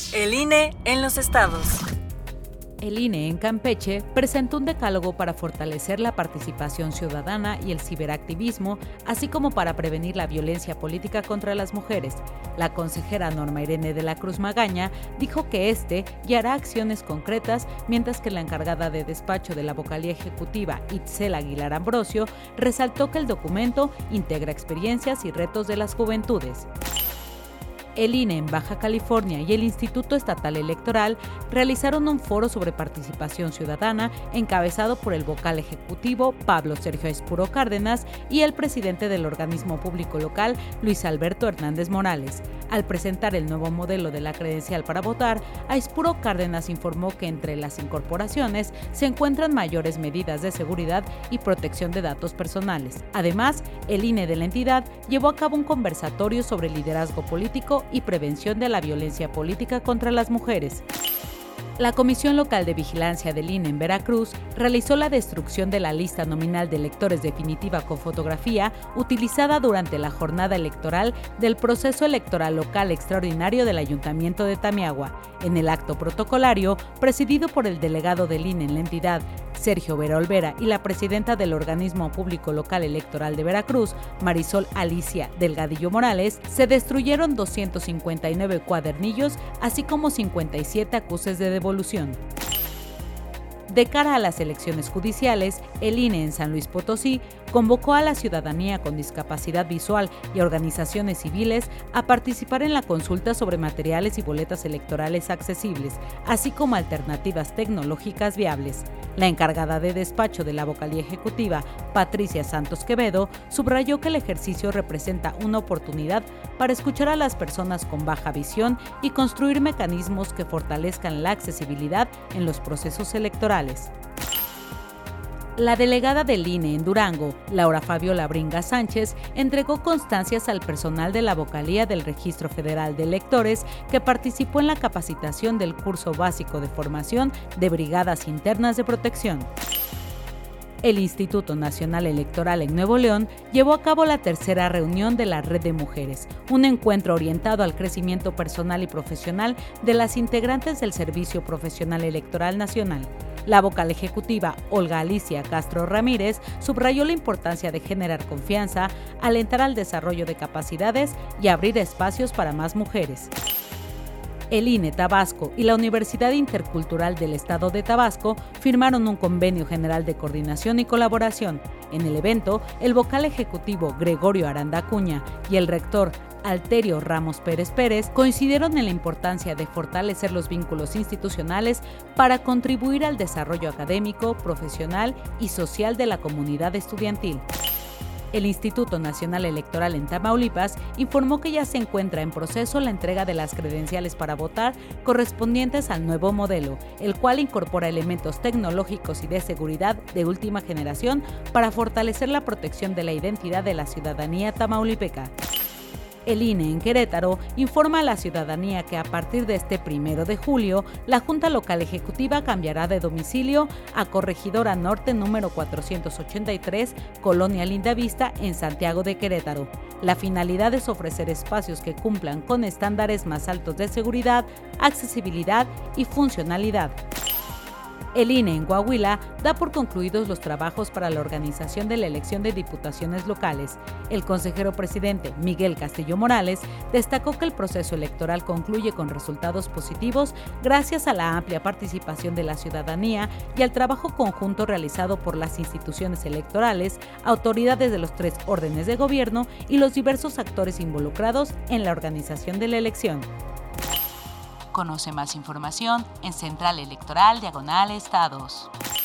El INE en los estados. El INE en Campeche presentó un decálogo para fortalecer la participación ciudadana y el ciberactivismo, así como para prevenir la violencia política contra las mujeres. La consejera Norma Irene de la Cruz Magaña dijo que guiará acciones concretas, mientras que la encargada de despacho de la vocalía ejecutiva, Itzel Aguilar Ambrosio, resaltó que el documento integra experiencias y retos de las juventudes. El INE en Baja California y el Instituto Estatal Electoral realizaron un foro sobre participación ciudadana encabezado por el vocal ejecutivo Pablo Sergio Aispuro Cárdenas y el presidente del organismo público local Luis Alberto Hernández Morales. Al presentar el nuevo modelo de la credencial para votar, Aispuro Cárdenas informó que entre las incorporaciones se encuentran mayores medidas de seguridad y protección de datos personales. Además, el INE de la entidad llevó a cabo un conversatorio sobre liderazgo político y prevención de la violencia política contra las mujeres. La Comisión Local de Vigilancia del INE en Veracruz realizó la destrucción de la lista nominal de electores definitiva con fotografía utilizada durante la jornada electoral del proceso electoral local extraordinario del Ayuntamiento de Tamiahua. En el acto protocolario, presidido por el delegado del INE en la entidad, Sergio Vera Olvera, y la presidenta del Organismo Público Local Electoral de Veracruz, Marisol Alicia Delgadillo Morales, se destruyeron 259 cuadernillos, así como 57 acuses de devolución. De cara a las elecciones judiciales, el INE en San Luis Potosí convocó a la ciudadanía con discapacidad visual y organizaciones civiles a participar en la consulta sobre materiales y boletas electorales accesibles, así como alternativas tecnológicas viables. La encargada de despacho de la vocalía ejecutiva, Patricia Santos Quevedo, subrayó que el ejercicio representa una oportunidad para escuchar a las personas con baja visión y construir mecanismos que fortalezcan la accesibilidad en los procesos electorales. La delegada del INE en Durango, Laura Fabiola Bringas Sánchez, entregó constancias al personal de la vocalía del Registro Federal de Electores que participó en la capacitación del curso básico de formación de brigadas internas de protección. El Instituto Nacional Electoral en Nuevo León llevó a cabo la tercera reunión de la Red de Mujeres, un encuentro orientado al crecimiento personal y profesional de las integrantes del Servicio Profesional Electoral Nacional. La vocal ejecutiva, Olga Alicia Castro Ramírez, subrayó la importancia de generar confianza, alentar al desarrollo de capacidades y abrir espacios para más mujeres. El INE Tabasco y la Universidad Intercultural del Estado de Tabasco firmaron un convenio general de coordinación y colaboración. En el evento, el vocal ejecutivo Gregorio Aranda Acuña y el rector Alterio Ramos Pérez Pérez coincidieron en la importancia de fortalecer los vínculos institucionales para contribuir al desarrollo académico, profesional y social de la comunidad estudiantil. El Instituto Nacional Electoral en Tamaulipas informó que ya se encuentra en proceso la entrega de las credenciales para votar correspondientes al nuevo modelo, el cual incorpora elementos tecnológicos y de seguridad de última generación para fortalecer la protección de la identidad de la ciudadanía tamaulipeca. El INE en Querétaro informa a la ciudadanía que a partir de este 1 de julio, la Junta Local Ejecutiva cambiará de domicilio a Corregidora Norte número 483, Colonia Lindavista, en Santiago de Querétaro. La finalidad es ofrecer espacios que cumplan con estándares más altos de seguridad, accesibilidad y funcionalidad. El INE en Coahuila da por concluidos los trabajos para la organización de la elección de diputaciones locales. El consejero presidente, Miguel Castillo Morales, destacó que el proceso electoral concluye con resultados positivos gracias a la amplia participación de la ciudadanía y al trabajo conjunto realizado por las instituciones electorales, autoridades de los 3 órdenes de gobierno y los diversos actores involucrados en la organización de la elección. Conoce más información en Central Electoral /Estados.